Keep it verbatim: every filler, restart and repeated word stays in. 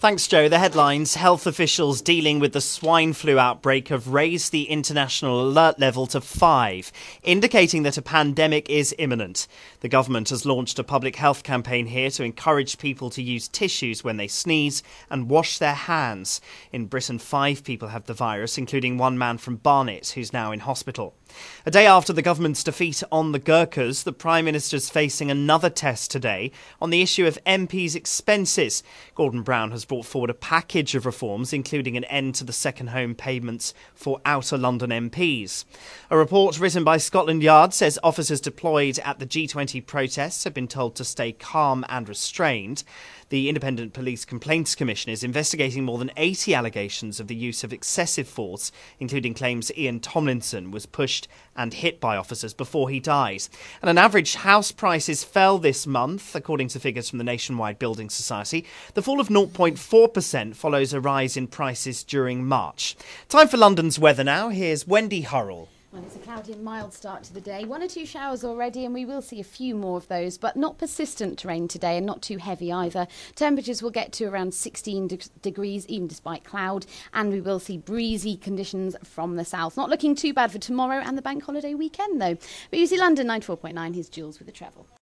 Thanks, Joe. The headlines: health officials dealing with the swine flu outbreak have raised the international alert level to five, indicating that a pandemic is imminent. The government has launched a public health campaign here to encourage people to use tissues when they sneeze and wash their hands. In Britain, five people have the virus, including one man from Barnet who's now in hospital. A day after the government's defeat on the Gurkhas, the Prime Minister's facing another test today on the issue of M P's expenses. Gordon Brown has brought forward a package of reforms, including an end to the second home payments for outer London M Ps. A report written by Scotland Yard says officers deployed at the G twenty protests have been told to stay calm and restrained. The Independent Police Complaints Commission is investigating more than eighty allegations of the use of excessive force, including claims Ian Tomlinson was pushed and hit by officers before he died. And on average, house prices fell this month, according to figures from the Nationwide Building Society. The fall of zero point four percent follows a rise in prices during March. Time for London's weather now. Here's Wendy Hurrell. Well, it's a cloudy and mild start to the day. One or two showers already, and we will see a few more of those, but not persistent rain today and not too heavy either. Temperatures will get to around sixteen de- degrees, even despite cloud, and we will see breezy conditions from the south. Not looking too bad for tomorrow and the bank holiday weekend, though. But you see London ninety-four point nine, here's Jules with the travel.